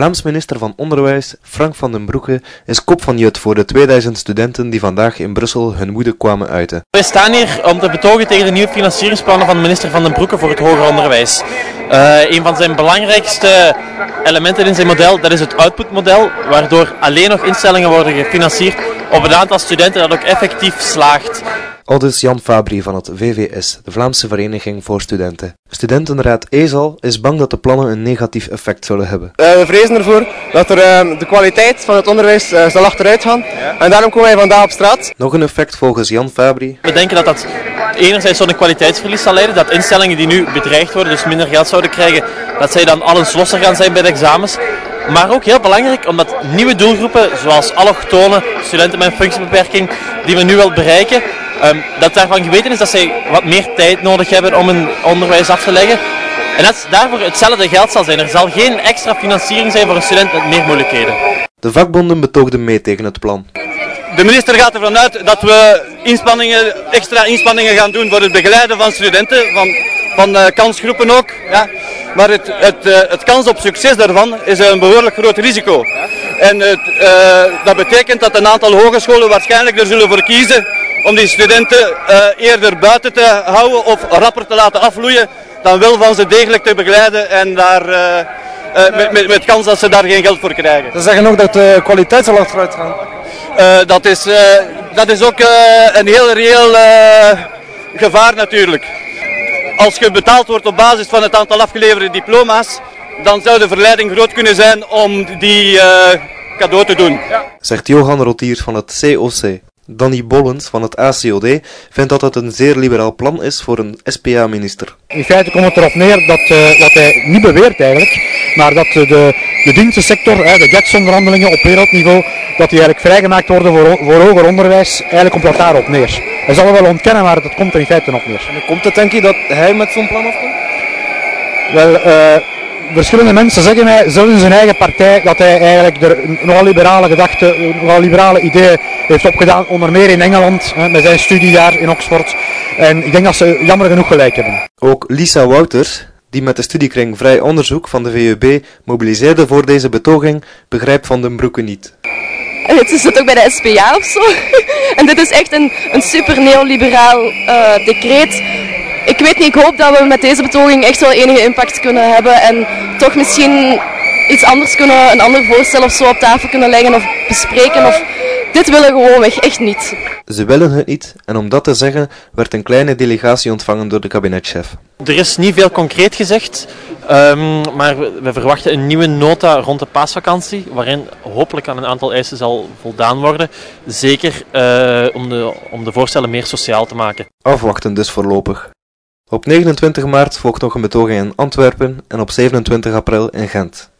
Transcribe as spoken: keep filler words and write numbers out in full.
Vlaams minister van Onderwijs, Frank van den Broeke, is kop van Jut voor de tweeduizend studenten die vandaag in Brussel hun woede kwamen uiten. We staan hier om te betogen tegen de nieuwe financieringsplannen van de minister van den Broeke voor het hoger onderwijs. Uh, een van zijn belangrijkste elementen in zijn model, dat is het outputmodel, waardoor alleen nog instellingen worden gefinancierd op het aantal studenten dat ook effectief slaagt. Aldus Jan Fabri van het V V S, de Vlaamse Vereniging voor Studenten. Studentenraad E S A L is bang dat de plannen een negatief effect zullen hebben. Uh, we vrezen ervoor dat er, uh, de kwaliteit van het onderwijs uh, zal achteruit gaan. Ja. En daarom komen wij vandaag op straat. Nog een effect volgens Jan Fabri. We denken dat dat enerzijds tot een kwaliteitsverlies zal leiden. Dat instellingen die nu bedreigd worden, dus minder geld zouden krijgen, dat zij dan alles losser gaan zijn bij de examens. Maar ook heel belangrijk, omdat nieuwe doelgroepen, zoals allochtonen, studenten met een functiebeperking, die we nu wel bereiken, um, dat daarvan geweten is dat zij wat meer tijd nodig hebben om hun onderwijs af te leggen. En dat daarvoor hetzelfde geld zal zijn. Er zal geen extra financiering zijn voor een student met meer moeilijkheden. De vakbonden betoogden mee tegen het plan. De minister gaat ervan uit dat we inspanningen, extra inspanningen gaan doen voor het begeleiden van studenten, van, van uh, kansgroepen ook. Ja. Maar het, het, uh, het kans op succes daarvan is een behoorlijk groot risico. En het, uh, dat betekent dat een aantal hogescholen waarschijnlijk er zullen voor kiezen om die studenten uh, eerder buiten te houden of rapper te laten afvloeien, dan wel van ze degelijk te begeleiden en daar, uh, uh, met, met, met kans dat ze daar geen geld voor krijgen. Ze zeggen ook dat de kwaliteit zal achteruit gaan. Uh, dat, is, uh, dat is ook uh, een heel reëel uh, gevaar natuurlijk. Als je betaald wordt op basis van het aantal afgeleverde diploma's, dan zou de verleiding groot kunnen zijn om die uh, cadeau te doen. Ja. Zegt Johan Rotiers van het C O C. Danny Bollens van het A C O D vindt dat het een zeer liberaal plan is voor een S P A-minister. In feite komt het erop neer dat, uh, wat hij niet beweert eigenlijk, maar dat uh, de, de dienstensector, uh, de G E T S-onderhandelingen op wereldniveau, dat die eigenlijk vrijgemaakt worden voor, voor hoger onderwijs, eigenlijk komt dat daarop neer. Hij zal het wel ontkennen, maar dat komt er in feite op neer. En hoe komt het, denk je, dat hij met zo'n plan afkomt? Wel, uh, verschillende mensen zeggen mij, zelfs in zijn eigen partij, dat hij eigenlijk er nogal liberale gedachten, nogal liberale ideeën heeft opgedaan, onder meer in Engeland, hè, met zijn studie daar in Oxford. En ik denk dat ze jammer genoeg gelijk hebben. Ook Lisa Wouters, die met de studiekring Vrij Onderzoek van de V U B mobiliseerde voor deze betoging, begrijpt Van den Broeke niet. Het zit ook bij de S P A of zo. En dit is echt een, een super neoliberaal uh, decreet. Ik weet niet, ik hoop dat we met deze betoging echt wel enige impact kunnen hebben en toch misschien iets anders kunnen, een ander voorstel of zo op tafel kunnen leggen of bespreken. Of dit willen we gewoonweg echt niet. Ze willen het niet en om dat te zeggen werd een kleine delegatie ontvangen door de kabinetchef. Er is niet veel concreet gezegd, um, maar we, we verwachten een nieuwe nota rond de paasvakantie, waarin hopelijk aan een aantal eisen zal voldaan worden. Zeker uh, om, de, om de voorstellen meer sociaal te maken. Afwachten dus voorlopig. Op negenentwintig maart volgt nog een betoging in Antwerpen en op zevenentwintig april in Gent.